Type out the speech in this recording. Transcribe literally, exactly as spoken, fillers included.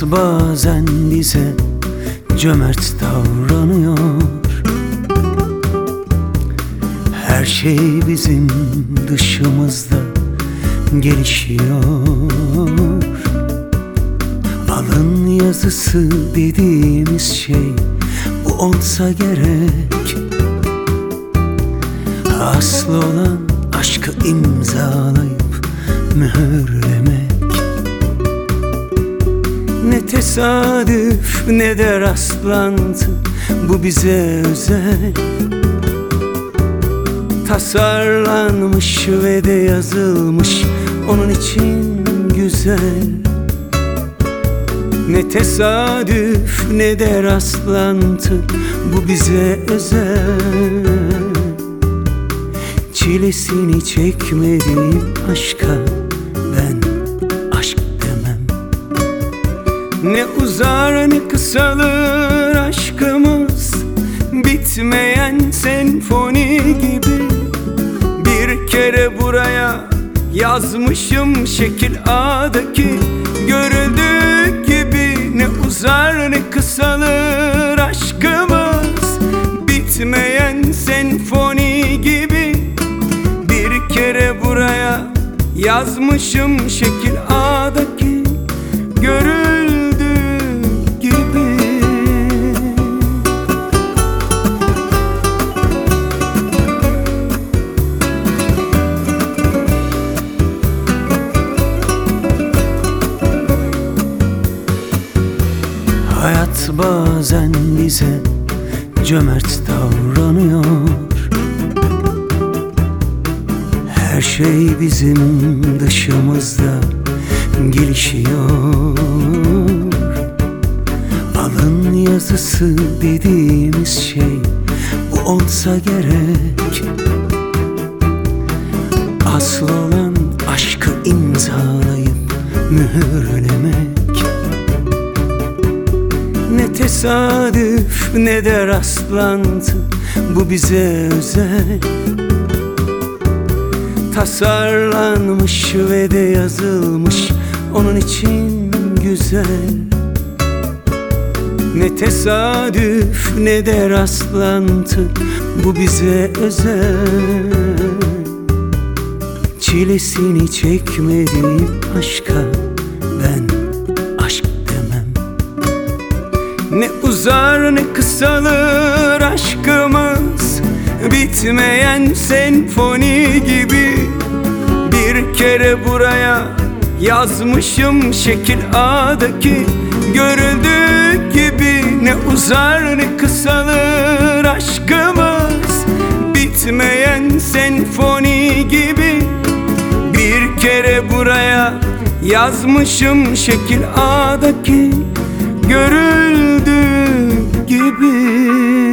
Hayat bazen bize cömert davranıyor. Her şey bizim dışımızda gelişiyor. Alın yazısı dediğimiz şey bu olsa gerek. Aslı olan aşkı imzalayıp mühürlemek. Ne tesadüf ne de rastlantı, bu bize özel. Tasarlanmış ve de yazılmış onun için güzel. Ne tesadüf ne de rastlantı, bu bize özel. Çilesini çekmediğim aşka ben aşk demem. Ne uzar ne kısalır aşkımız, bitmeyen senfoni gibi. Bir kere buraya yazmışım şekil A'daki görüldüğü gibi. Ne uzar ne kısalır aşkımız, bitmeyen senfoni gibi. Bir kere buraya yazmışım şekil A'daki görüldüğü gibi. Hayat bazen bize cömert davranıyor. Her şey bizim dışımızda gelişiyor. Alın yazısı dediğimiz şey bu olsa gerek. Aslı olan aşkı imzalayıp mühürlemek. Ne tesadüf ne de rastlantı, bu bize özel. Tasarlanmış ve de yazılmış onun için güzel. Ne tesadüf ne de rastlantı, bu bize özel. Çilesini çekmediğim aşka ben aşk demem. Ne uzar ne kısalır aşkımız, bitmeyen senfoni gibi. Bir kere buraya yazmışım şekil A'daki görüldüğü gibi. Ne uzar ne kısalır aşkımız, bitmeyen senfoni gibi. Bir kere buraya yazmışım şekil A'daki görüldüğü gibi.